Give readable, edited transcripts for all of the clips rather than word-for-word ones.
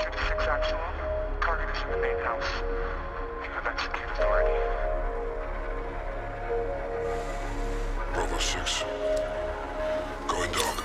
to the 6 Actual. Target is in the main house. You have execute authority. Bravo 6. Going dark.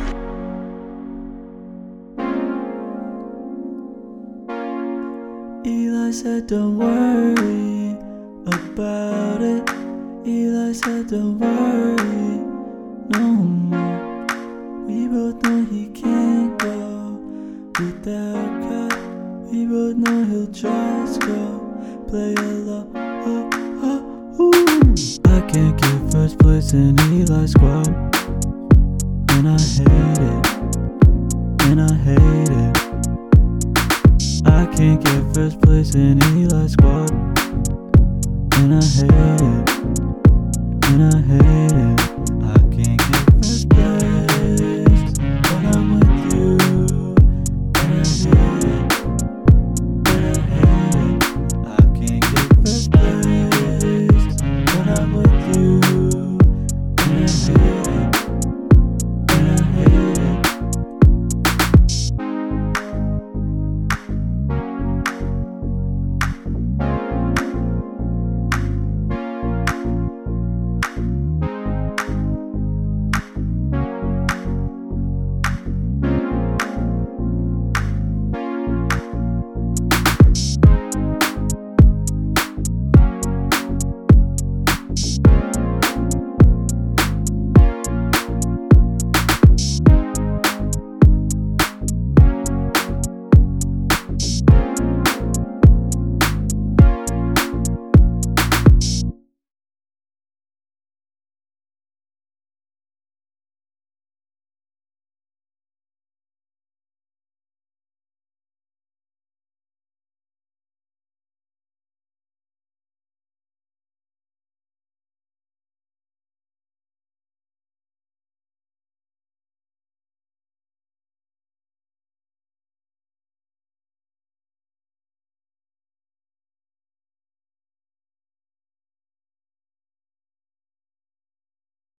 Eli said don't worry about it. Eli said don't worry no more. We both know he can't go without God. We both know he'll just go play alone. I can't get first place in Eli's squad, and I hate it, and I hate